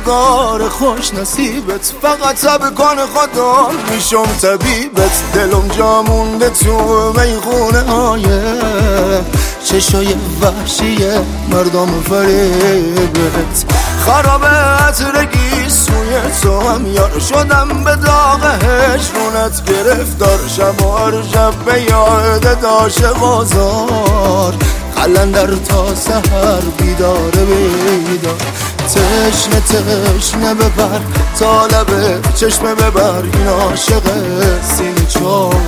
روزگار خوش نصیبت، فقط تب کن خدا میشم طبیبت. دلم جا مونده تو میخونه های چشای وحشی مردم فریبت. خرابه عطرگی سوی تو هم یار شدم به داغ هجرونت گرفتار. شب و هر شب به یاد داشت بازار، قلندر تا سحر بیداره بیدار. تشنه تشنه ببر تا لب چشمه ببر، این عاشق سینه چاک.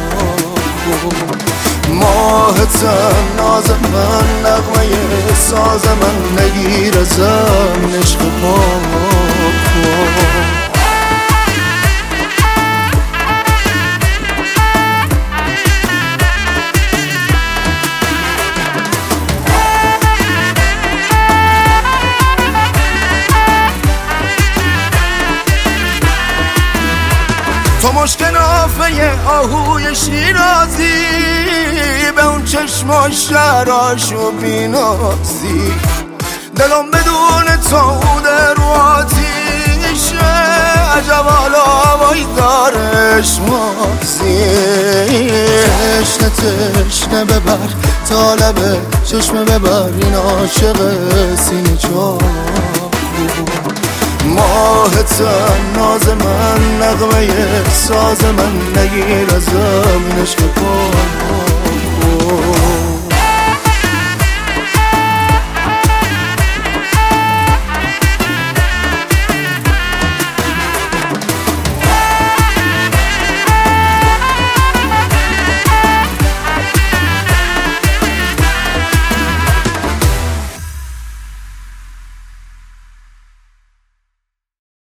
ماهتم ناز من، نغمه ساز من، نگیر ازم عشق پاک. تو مشک نافه آهوی شیرازی، به اون چشماش شراشو بینازی. دلم بدون تو در آتیشه، عجب حالا هوایی دارش مازی. تشنه تشنه ببر تا لب چشمه ببر، این عاشق سینه چاک. ماهتم ناز من، نغمه ساز من، نگیر ازم عشق پاک.